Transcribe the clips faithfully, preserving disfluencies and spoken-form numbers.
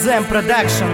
Zem Production.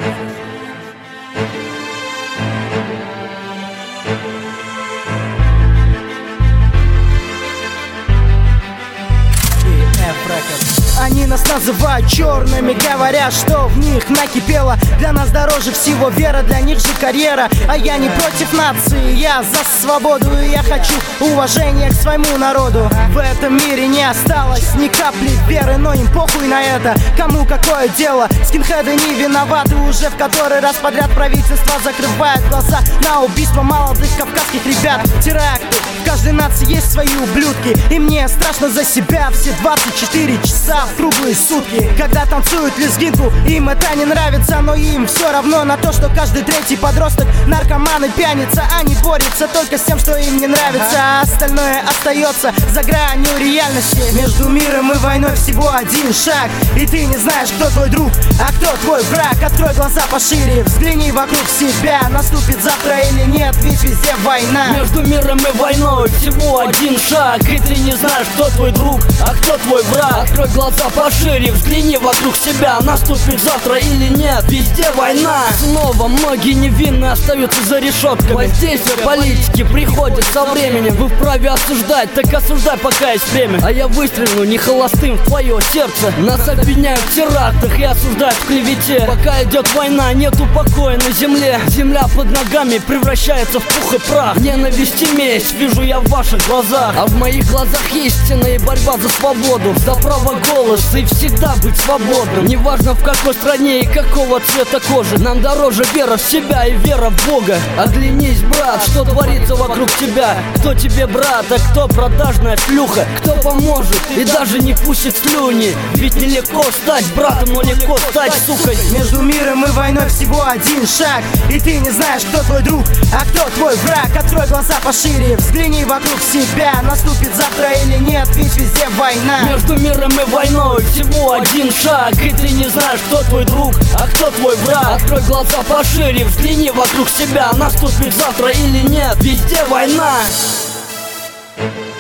Они нас называют черными, говорят, что в них накипело. Для нас дороже всего вера, для них же карьера. А я не против нации, я за свободу. И я хочу уважения к своему народу. В этом мире не осталось ни капли веры, но им похуй на это. Кому какое дело? Скинхеды не виноваты. Уже в который раз подряд правительство закрывает глаза на убийство молодых кавказских ребят. Теракты, в каждой нации есть свои ублюдки. И мне страшно за себя все двадцать четыре часа в круглые сутки. Когда танцуют лезгинку, им это не нравится. Но им все равно на то, что каждый третий подросток наркоман и пьяница. Они борются только с тем, что им не нравится, а остальное остается за гранью реальности. Между миром и войной всего один шаг, и ты не знаешь, кто твой друг, а кто твой враг. Открой глаза пошире, взгляни вокруг себя. Наступит завтра или нет, ведь везде война. Между миром и войной всего один шаг, и ты не знаешь, кто твой друг, а кто твой враг. Открой глаза пошире, взгляни вокруг себя. Наступит завтра или нет, везде война. Снова многие невинные остаются за решетками. Воздействие политики приходит со временем. Вы вправе осуждать, так осуждай, пока есть время. А я выстрелю не холостым в твое сердце. Нас обвиняют в терактах и осуждают в клевете. Пока идет война, нету покоя на земле. Земля под ногами превращается в пух и прах. Ненависть и месть вижу я в ваших глазах, а в моих глазах истина и борьба за свободу, за право голоса и всегда быть свободным. Неважно в какой стране и какого цвета кожи, нам дороже вера в себя и вера в Бога. Оглянись, брат, что творится вокруг тебя. Кто тебе брат, а кто продажная шлюха? Кто поможет и даже не пустит слюни? Ведь нелегко стать братом, но легко стать сукой. Между миром и войной всего один шаг, и ты не знаешь, кто твой друг, а кто твой враг. Открой глаза пошире, взгляни вокруг себя. Наступит завтра или нет, ведь везде война. Между миром и войной всего один шаг, и ты не знаешь, кто твой друг, а кто твой враг. Открой глаза пошире, взгляни вокруг себя. Наступит завтра или нет, везде война.